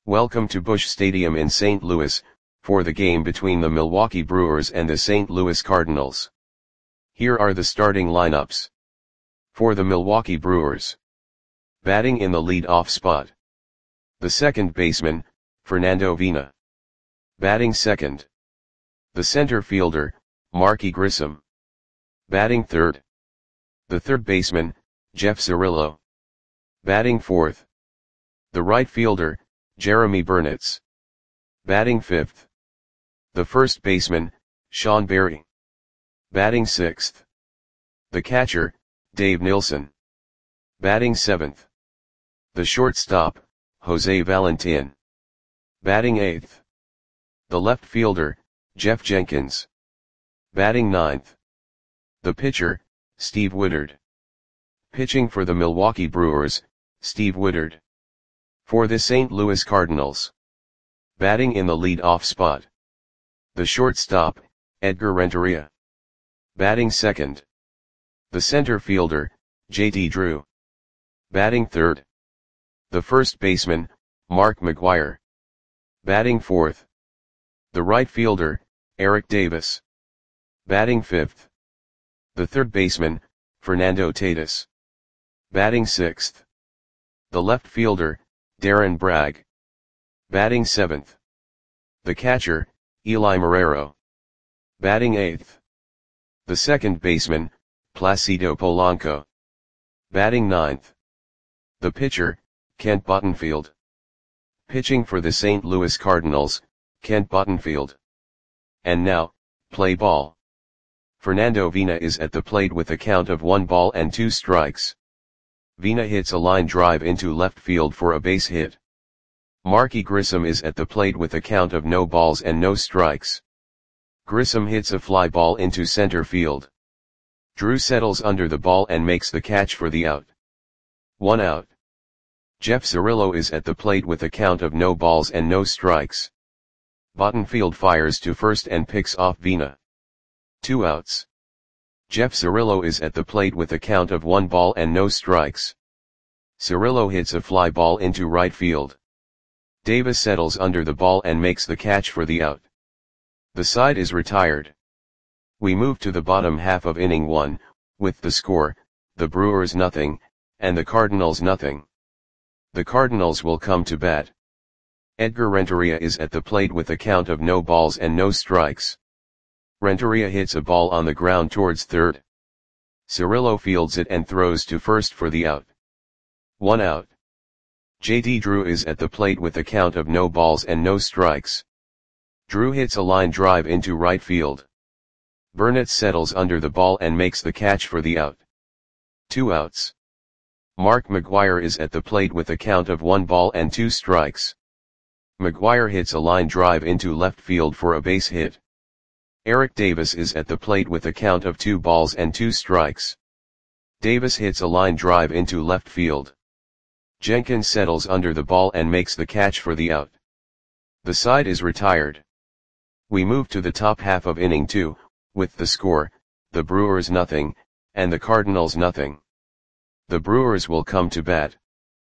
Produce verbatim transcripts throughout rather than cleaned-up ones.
Welcome to Busch Stadium in Saint Louis, for the game between the Milwaukee Brewers and the Saint Louis Cardinals. Here are the starting lineups. For the Milwaukee Brewers. Batting in the lead-off spot. The second baseman, Fernando Vina. Batting second. The center fielder, Marky Grissom. Batting third. The third baseman, Jeff Cirillo. Batting fourth. The right fielder, Jeremy Burnitz. Batting fifth. The first baseman, Sean Berry. Batting sixth. The catcher, Dave Nilsson. Batting seventh. The shortstop, Jose Valentin. Batting eighth. The left fielder, Jeff Jenkins. Batting ninth. The pitcher, Steve Woodard. Pitching for the Milwaukee Brewers, Steve Woodard. For the Saint Louis Cardinals. Batting in the lead-off spot. The shortstop, Edgar Renteria. Batting second. The center fielder, J T Drew. Batting third. The first baseman, Mark McGwire. Batting fourth. The right fielder, Eric Davis. Batting fifth. The third baseman, Fernando Tatis. Batting sixth. The left fielder, Darren Bragg. Batting seventh. The catcher, Eli Marrero. Batting eighth. The second baseman, Placido Polanco. Batting ninth. The pitcher, Kent Buttenfield. Pitching for the Saint Louis Cardinals, Kent Buttenfield. And now, play ball. Fernando Vina is at the plate with a count of one ball and two strikes. Vina hits a line drive into left field for a base hit. Marky Grissom is at the plate with a count of no balls and no strikes. Grissom hits a fly ball into center field. Drew settles under the ball and makes the catch for the out. One out. Jeff Cirillo is at the plate with a count of no balls and no strikes. Buttenfield fires to first and picks off Vina. Two outs. Jeff Cirillo is at the plate with a count of one ball and no strikes. Cirillo hits a fly ball into right field. Davis settles under the ball and makes the catch for the out. The side is retired. We move to the bottom half of inning one, with the score, the Brewers nothing, and the Cardinals nothing. The Cardinals will come to bat. Edgar Renteria is at the plate with a count of no balls and no strikes. Renteria hits a ball on the ground towards third. Cirillo fields it and throws to first for the out. One out. J T Drew is at the plate with a count of no balls and no strikes. Drew hits a line drive into right field. Burnitz settles under the ball and makes the catch for the out. Two outs. Mark McGwire is at the plate with a count of one ball and two strikes. McGwire hits a line drive into left field for a base hit. Eric Davis is at the plate with a count of two balls and two strikes. Davis hits a line drive into left field. Jenkins settles under the ball and makes the catch for the out. The side is retired. We move to the top half of inning two, with the score, the Brewers nothing, and the Cardinals nothing. The Brewers will come to bat.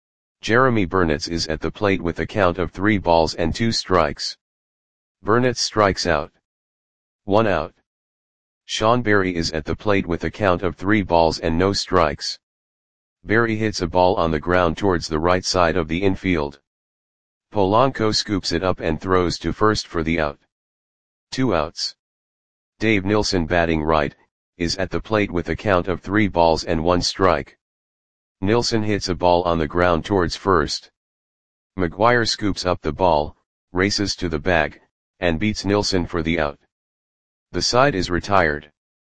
Jeremy Burnitz is at the plate with a count of three balls and two strikes. Burnitz strikes out. One out. Sean Berry is at the plate with a count of three balls and no strikes. Berry hits a ball on the ground towards the right side of the infield. Polanco scoops it up and throws to first for the out. Two outs. Dave Nilsson, batting right, is at the plate with a count of three balls and one strike. Nilsson hits a ball on the ground towards first. McGwire scoops up the ball, races to the bag, and beats Nilsson for the out. The side is retired.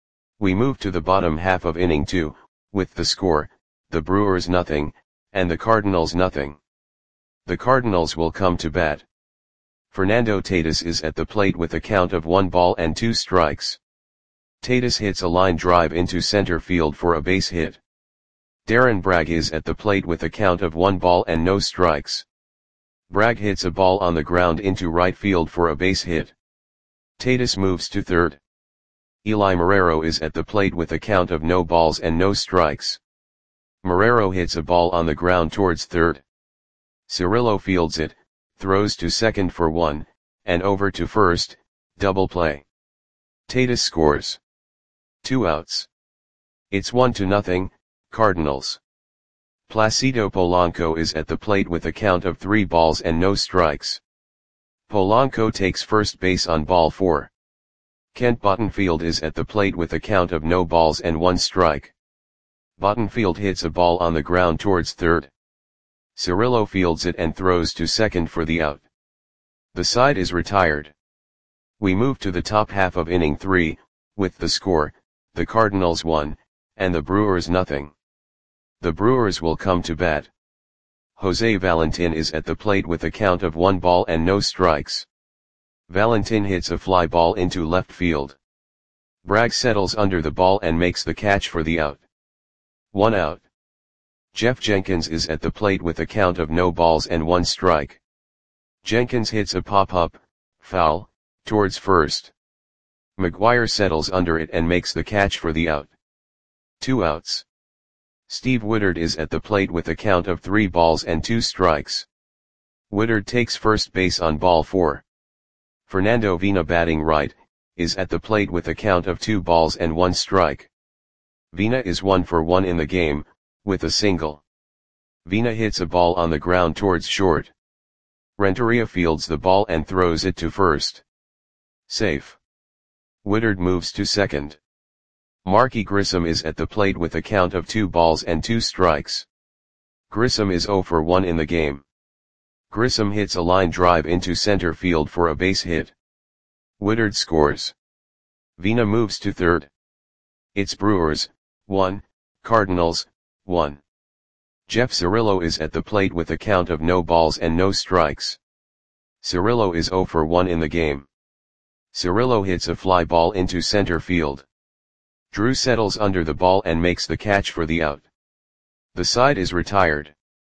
We move to the bottom half of inning two, with the score, the Brewers nothing, and the Cardinals nothing. The Cardinals will come to bat. Fernando Tatis is at the plate with a count of one ball and two strikes. Tatis hits a line drive into center field for a base hit. Darren Bragg is at the plate with a count of one ball and no strikes. Bragg hits a ball on the ground into right field for a base hit. Tatis moves to third. Eli Marrero is at the plate with a count of no balls and no strikes. Marrero hits a ball on the ground towards third. Cirillo fields it, throws to second for one, and over to first, double play. Tatis scores. Two outs. It's one to nothing, Cardinals. Placido Polanco is at the plate with a count of three balls and no strikes. Polanco takes first base on ball four. Kent Bottenfield is at the plate with a count of no balls and one strike. Bottenfield hits a ball on the ground towards third. Cirillo fields it and throws to second for the out. The side is retired. We move to the top half of inning three, with the score, the Cardinals one, and the Brewers nothing. The Brewers will come to bat. Jose Valentin is at the plate with a count of one ball and no strikes. Valentin hits a fly ball into left field. Bragg settles under the ball and makes the catch for the out. One out. Jeff Jenkins is at the plate with a count of no balls and one strike. Jenkins hits a pop-up, foul, towards first. McGuire settles under it and makes the catch for the out. Two outs. Steve Woodard is at the plate with a count of three balls and two strikes. Woodard takes first base on ball four. Fernando Vina, batting right, is at the plate with a count of two balls and one strike. Vina is one for one in the game, with a single. Vina hits a ball on the ground towards short. Renteria fields the ball and throws it to first. Safe. Woodard moves to second. Marky Grissom is at the plate with a count of two balls and two strikes. Grissom is zero for one in the game. Grissom hits a line drive into center field for a base hit. Woodard scores. Vina moves to third. It's Brewers, one, Cardinals, one. Jeff Cirillo is at the plate with a count of no balls and no strikes. Cirillo is zero for one in the game. Cirillo hits a fly ball into center field. Drew settles under the ball and makes the catch for the out. The side is retired.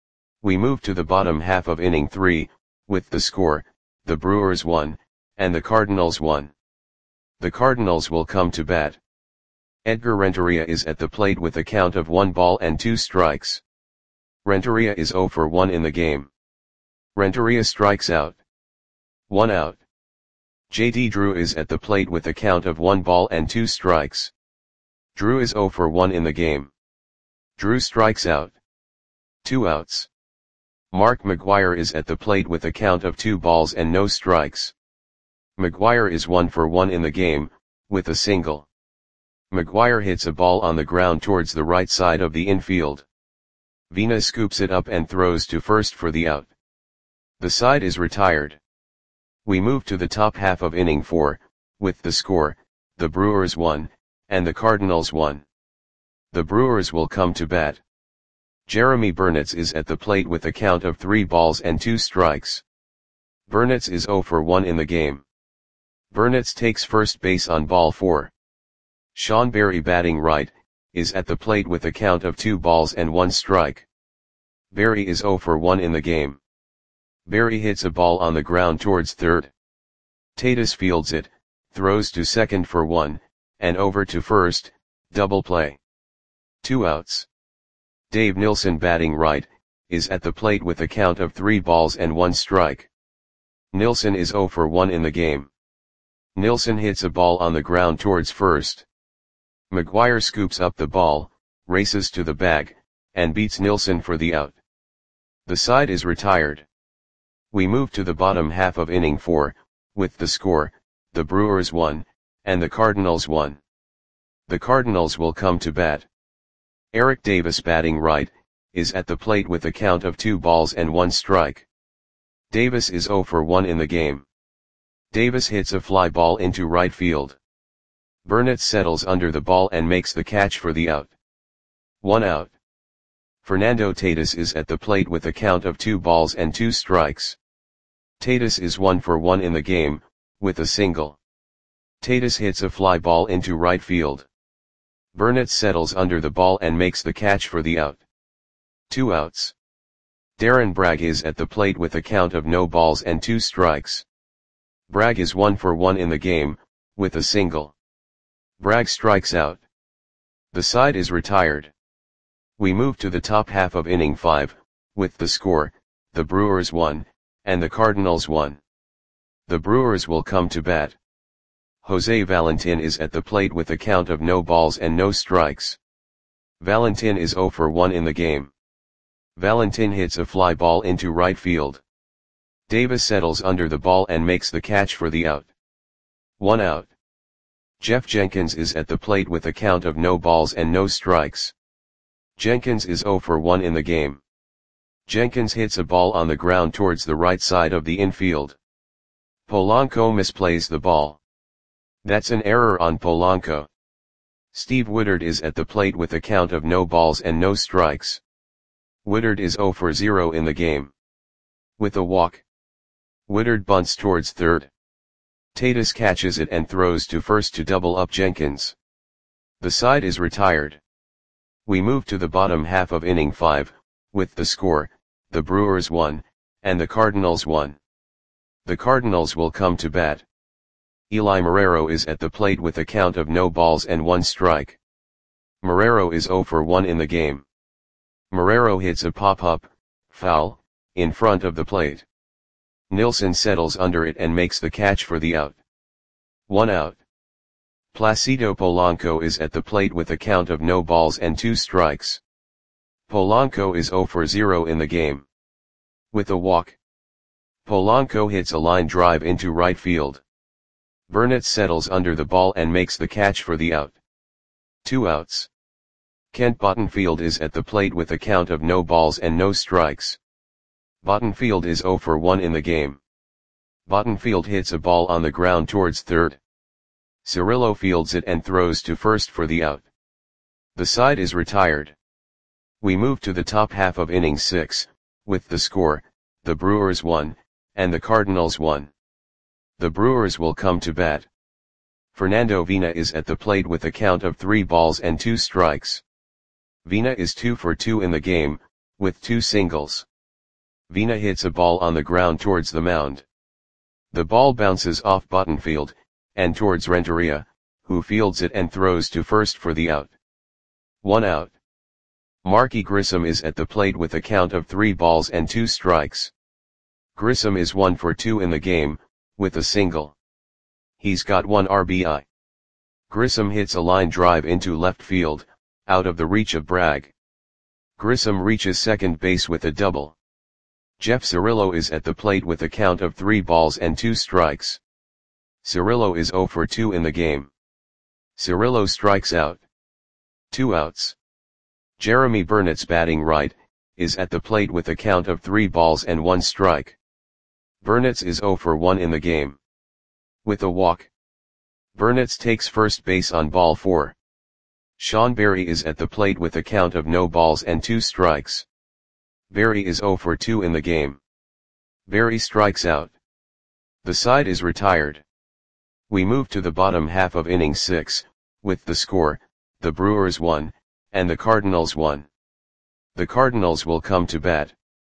We move to the bottom half of inning three, with the score, the Brewers one, and the Cardinals one. The Cardinals will come to bat. Edgar Renteria is at the plate with a count of one ball and two strikes. Renteria is zero for one in the game. Renteria strikes out. One out. J D Drew is at the plate with a count of one ball and two strikes. Drew is zero for one in the game. Drew strikes out. Two outs. Mark McGuire is at the plate with a count of two balls and no strikes. McGuire is one for one in the game, with a single. McGuire hits a ball on the ground towards the right side of the infield. Vina scoops it up and throws to first for the out. The side is retired. We move to the top half of inning four, with the score, the Brewers one, and the Cardinals one. The Brewers will come to bat. Jeremy Burnitz is at the plate with a count of three balls and two strikes. Burnitz is zero for one in the game. Burnitz takes first base on ball four. Sean Berry, batting right, is at the plate with a count of two balls and one strike. Berry is zero for one in the game. Berry hits a ball on the ground towards third. Tatis fields it, throws to second for one, and over to first, double play. Two outs. Dave Nilsson, batting right, is at the plate with a count of three balls and one strike. Nilsson is zero for one in the game. Nilsson hits a ball on the ground towards first. McGuire scoops up the ball, races to the bag, and beats Nilsson for the out. The side is retired. We move to the bottom half of inning four, with the score, the Brewers one, and the Cardinals one. The Cardinals will come to bat. Eric Davis, batting right, is at the plate with a count of two balls and one strike. Davis is zero for one in the game. Davis hits a fly ball into right field. Burnitz settles under the ball and makes the catch for the out. One out. Fernando Tatis is at the plate with a count of two balls and two strikes. Tatis is one for one in the game, with a single. Tatis hits a fly ball into right field. Burnitz settles under the ball and makes the catch for the out. Two outs. Darren Bragg is at the plate with a count of no balls and two strikes. Bragg is one for one in the game, with a single. Bragg strikes out. The side is retired. We move to the top half of inning five, with the score, the Brewers one, and the Cardinals one. The Brewers will come to bat. Jose Valentin is at the plate with a count of no balls and no strikes. Valentin is zero for one in the game. Valentin hits a fly ball into right field. Davis settles under the ball and makes the catch for the out. One out. Jeff Jenkins is at the plate with a count of no balls and no strikes. Jenkins is zero for one in the game. Jenkins hits a ball on the ground towards the right side of the infield. Polanco misplays the ball. That's an error on Polanco. Steve Woodard is at the plate with a count of no balls and no strikes. Woodard is zero for zero in the game. With a walk. Woodard bunts towards third. Tatis catches it and throws to first to double up Jenkins. The side is retired. We move to the bottom half of inning five, with the score, the Brewers one, and the Cardinals one. The Cardinals will come to bat. Eli Marrero is at the plate with a count of no balls and one strike. Marrero is zero for one in the game. Marrero hits a pop-up, foul, in front of the plate. Nilsson settles under it and makes the catch for the out. One out. Placido Polanco is at the plate with a count of no balls and two strikes. Polanco is zero for zero in the game. With a walk. Polanco hits a line drive into right field. Burnett settles under the ball and makes the catch for the out. Two outs. Kent Bottenfield is at the plate with a count of no balls and no strikes. Bottenfield is zero for one in the game. Bottenfield hits a ball on the ground towards third. Cirillo fields it and throws to first for the out. The side is retired. We move to the top half of inning six, with the score, the Brewers one, and the Cardinals one. The Brewers will come to bat. Fernando Vina is at the plate with a count of three balls and two strikes. Vina is two for two in the game, with two singles. Vina hits a ball on the ground towards the mound. The ball bounces off Bottenfield, and towards Renteria, who fields it and throws to first for the out. One out. Marky Grissom is at the plate with a count of three balls and two strikes. Grissom is one for two in the game, with a single. He's got one R B I. Grissom hits a line drive into left field, out of the reach of Bragg. Grissom reaches second base with a double. Jeff Cirillo is at the plate with a count of three balls and two strikes. Cirillo is zero for two in the game. Cirillo strikes out. Two outs. Jeremy Burnett's batting right, is at the plate with a count of three balls and one strike. Burnett's is zero for one in the game. With a walk. Burnett's takes first base on ball four. Sean Berry is at the plate with a count of no balls and two strikes. Berry is zero for two in the game. Berry strikes out. The side is retired. We move to the bottom half of inning six, with the score, the Brewers one, and the Cardinals one. The Cardinals will come to bat.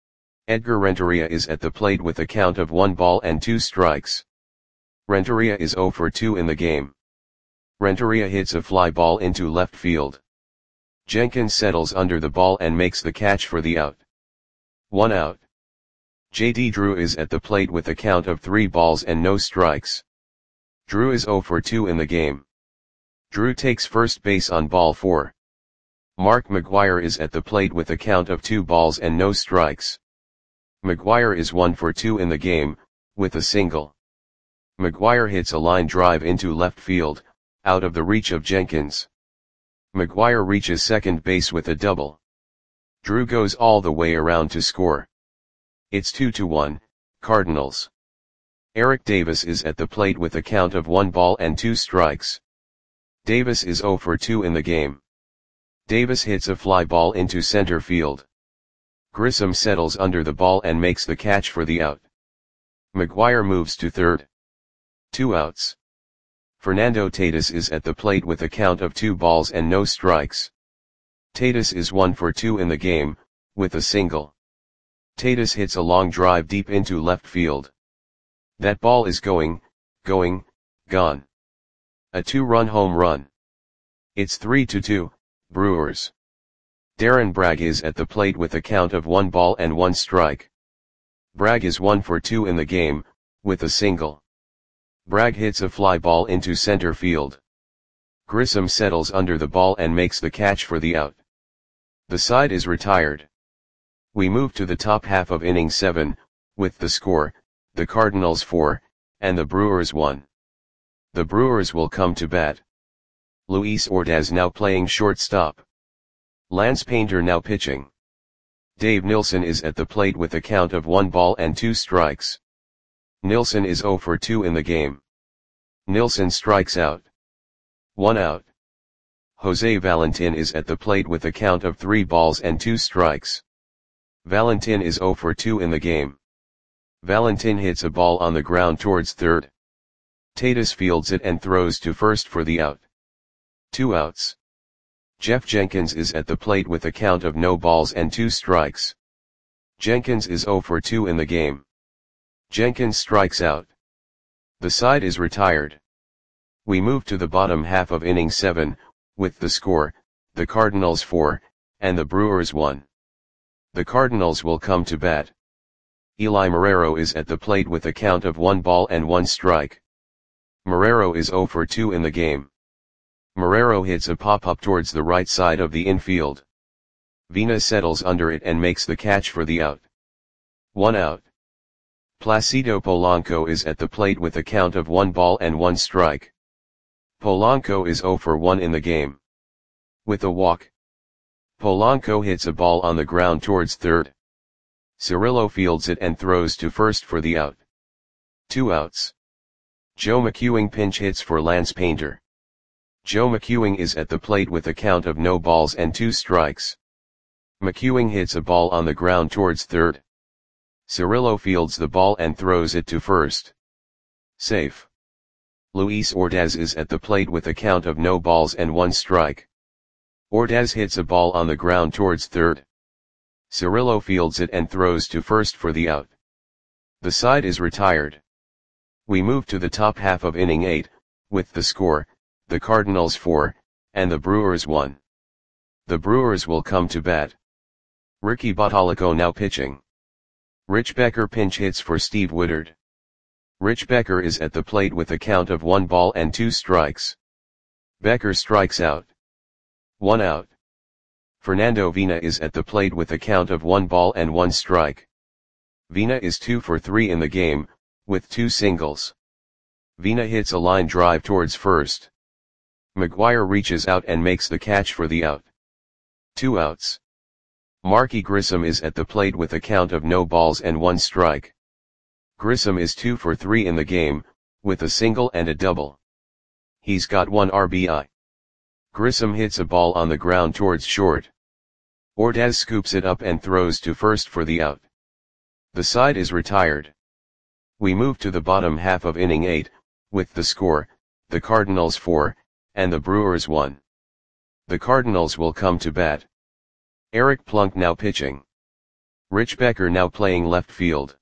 Edgar Renteria is at the plate with a count of one ball and two strikes. Renteria is zero for two in the game. Renteria hits a fly ball into left field. Jenkins settles under the ball and makes the catch for the out. One out. J D Drew is at the plate with a count of three balls and no strikes. Drew is zero for two in the game. Drew takes first base on ball four. Mark McGwire is at the plate with a count of two balls and no strikes. McGwire is one for two in the game, with a single. McGwire hits a line drive into left field, out of the reach of Jenkins. McGwire reaches second base with a double. Drew goes all the way around to score. It's two to one, Cardinals. Eric Davis is at the plate with a count of one ball and two strikes. Davis is zero for two in the game. Davis hits a fly ball into center field. Grissom settles under the ball and makes the catch for the out. McGwire moves to third. Two outs. Fernando Tatis is at the plate with a count of two balls and no strikes. Tatis is one for two in the game, with a single. Tatis hits a long drive deep into left field. That ball is going, going, gone. A two-run home run. It's three to two, Brewers. Darren Bragg is at the plate with a count of one ball and one strike. Bragg is one for two in the game, with a single. Bragg hits a fly ball into center field. Grissom settles under the ball and makes the catch for the out. The side is retired. We move to the top half of inning seven, with the score, the Cardinals four, and the Brewers one. The Brewers will come to bat. Luis Ordaz now playing shortstop. Lance Painter now pitching. Dave Nilsson is at the plate with a count of one ball and two strikes. Nilsson is zero for two in the game. Nilsson strikes out. One out. Jose Valentin is at the plate with a count of three balls and two strikes. Valentin is zero for two in the game. Valentin hits a ball on the ground towards third. Tatis fields it and throws to first for the out. Two outs. Jeff Jenkins is at the plate with a count of no balls and two strikes. Jenkins is zero for two in the game. Jenkins strikes out. The side is retired. We move to the bottom half of inning seven, with the score, the Cardinals four, and the Brewers one. The Cardinals will come to bat. Eli Marrero is at the plate with a count of one ball and one strike. Marrero is zero for two in the game. Marrero hits a pop-up towards the right side of the infield. Vina settles under it and makes the catch for the out. One out. Placido Polanco is at the plate with a count of one ball and one strike. Polanco is zero for one in the game. With a walk. Polanco hits a ball on the ground towards third. Cirillo fields it and throws to first for the out. Two outs. Joe McEwing pinch hits for Lance Painter. Joe McEwing is at the plate with a count of no balls and two strikes. McEwing hits a ball on the ground towards third. Cirillo fields the ball and throws it to first. Safe. Luis Ordaz is at the plate with a count of no balls and one strike. Ordaz hits a ball on the ground towards third. Cirillo fields it and throws to first for the out. The side is retired. We move to the top half of inning eight, with the score, the Cardinals four, and the Brewers one. The Brewers will come to bat. Ricky Bottalico now pitching. Rich Becker pinch hits for Steve Woodard. Rich Becker is at the plate with a count of one ball and two strikes. Becker strikes out. One out. Fernando Vina is at the plate with a count of one ball and one strike. Vina is two for three in the game, with two singles. Vina hits a line drive towards first. McGuire reaches out and makes the catch for the out. Two outs. Marky Grissom is at the plate with a count of no balls and one strike. Grissom is two for three in the game, with a single and a double. He's got one R B I. Grissom hits a ball on the ground towards short. Ordaz scoops it up and throws to first for the out. The side is retired. We move to the bottom half of inning eight, with the score, the Cardinals four, and the Brewers one. The Cardinals will come to bat. Eric Plunk now pitching. Rich Becker now playing left field.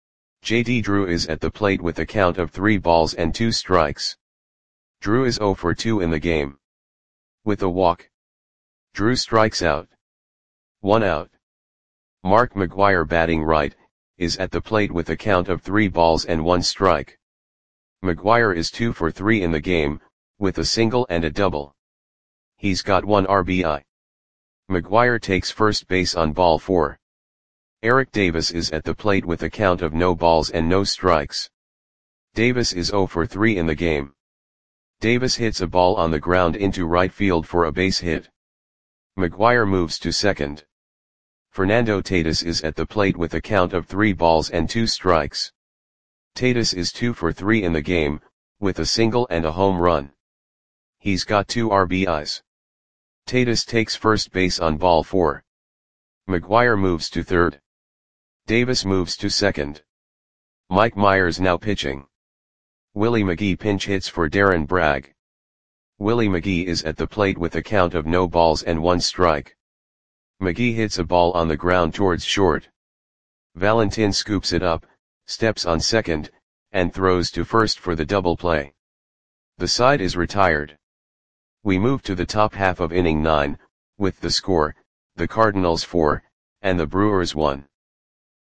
J D Drew is at the plate with a count of three balls and two strikes. Drew is zero for two in the game. With a walk. Drew strikes out. One out. Mark McGuire batting right, is at the plate with a count of three balls and one strike. McGuire is two for three in the game, with a single and a double. He's got one R B I. McGuire takes first base on ball four. Eric Davis is at the plate with a count of no balls and no strikes. Davis is zero for three in the game. Davis hits a ball on the ground into right field for a base hit. McGuire moves to second. Fernando Tatis is at the plate with a count of three balls and two strikes. Tatis is two for three in the game, with a single and a home run. He's got two R B Is. Tatis takes first base on ball four. McGuire moves to third. Davis moves to second. Mike Myers now pitching. Willie McGee pinch hits for Darren Bragg. Willie McGee is at the plate with a count of no balls and one strike. McGee hits a ball on the ground towards short. Valentin scoops it up, steps on second, and throws to first for the double play. The side is retired. We move to the top half of inning nine, with the score, the Cardinals four, and the Brewers one.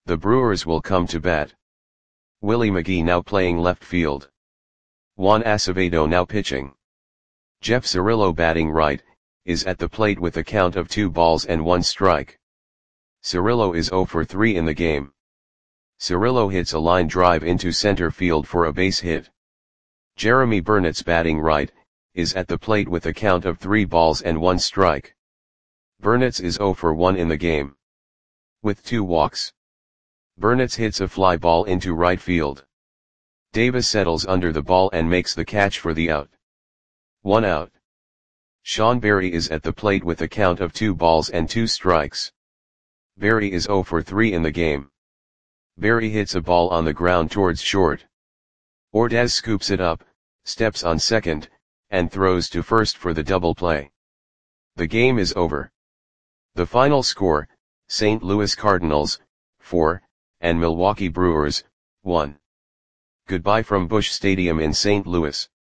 The Brewers will come to bat. Willie McGee now playing left field. Juan Acevedo now pitching. Jeff Cirillo batting right, is at the plate with a count of two balls and one strike. Cirillo is zero for three in the game. Cirillo hits a line drive into center field for a base hit. Jeremy Burnitz batting right, is at the plate with a count of three balls and one strike. Burnitz is zero for one in the game, with two walks. Burnitz hits a fly ball into right field. Davis settles under the ball and makes the catch for the out. One out. Sean Berry is at the plate with a count of two balls and two strikes. Berry is zero for three in the game. Berry hits a ball on the ground towards short. Ordaz scoops it up, steps on second, and throws to first for the double play. The game is over. The final score, Saint Louis Cardinals, four, and Milwaukee Brewers, one. Goodbye from Busch Stadium in Saint Louis.